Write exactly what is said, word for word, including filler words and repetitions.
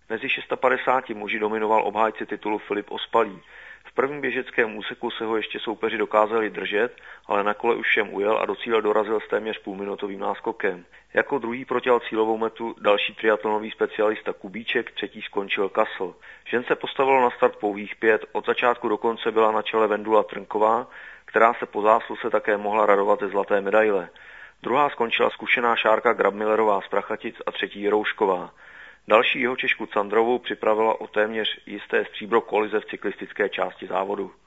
Mezi padesáti šesti muži dominoval obhájce titulu Filip Ospalý. V prvním běžeckém úseku se ho ještě soupeři dokázali držet, ale na kole už všem ujel a do cíle dorazil s téměř půlminutovým náskokem. Jako druhý protěl cílovou metu další triatlonový specialista Kubíček, třetí skončil Kasl. Žen se postavilo na start pouhých pět, od začátku do konce byla na čele Vendula Trnková, která se po zásluze také mohla radovat ze zlaté medaile. Druhá skončila zkušená Šárka Grabmillerová z Prachatic a třetí Jiroušková. Další Jihočešku Candrovou připravila o téměř jisté stříbro kolize v cyklistické části závodu.